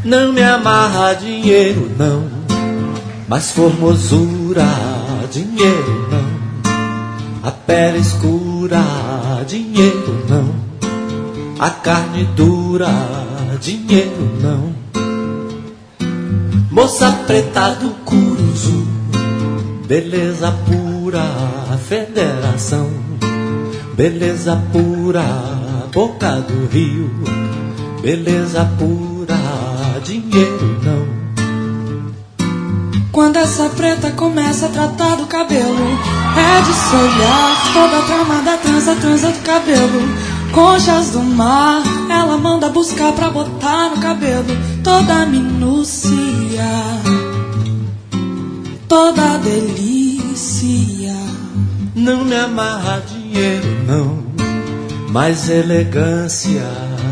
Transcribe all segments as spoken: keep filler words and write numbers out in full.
Não me amarra dinheiro não, mas formosura, dinheiro não. A pele escura, dinheiro não. A carne dura, dinheiro não. Moça preta do Curuzu, beleza pura, federação. Beleza pura, boca do rio. Beleza pura, dinheiro não. Quando essa preta começa a tratar do cabelo, é de se olhar toda a trama da trança, trança do cabelo. Conchas do mar, ela manda buscar pra botar no cabelo. Toda a minúcia, toda a delícia. Não me amarra dinheiro não, mas elegância.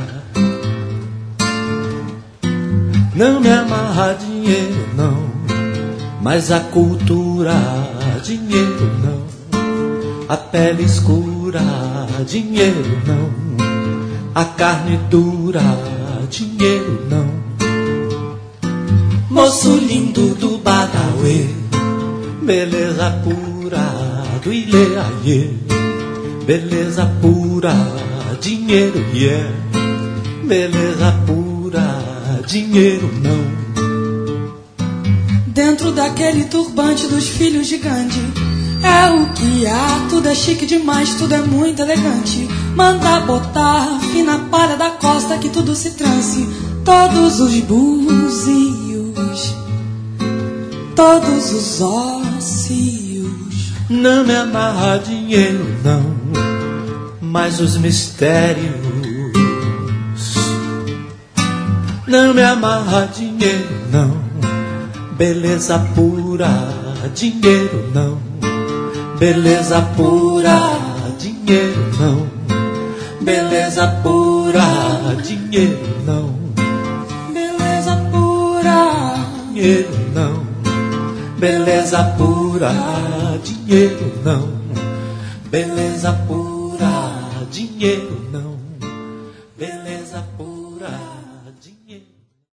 Não me amarra dinheiro não, mas a cultura, dinheiro não. A pele escura, dinheiro não. A carne dura, dinheiro não. Moço lindo do Badauê, beleza pura do Ileaie. Beleza pura, dinheiro yeah. Beleza pura, dinheiro não. Dentro daquele turbante dos filhos de Gandhi, é o que há, tudo é chique demais, tudo é muito elegante. Manda botar fina palha da costa que tudo se transe. Todos os búzios, todos os ósseos. Não me amarra dinheiro não, mas os mistérios. Não me amarra dinheiro não, beleza pura, dinheiro não. Beleza pura, dinheiro não. Beleza pura, dinheiro não. Beleza pura, dinheiro não. Beleza pura, dinheiro não. Beleza pura, dinheiro não. Beleza pura.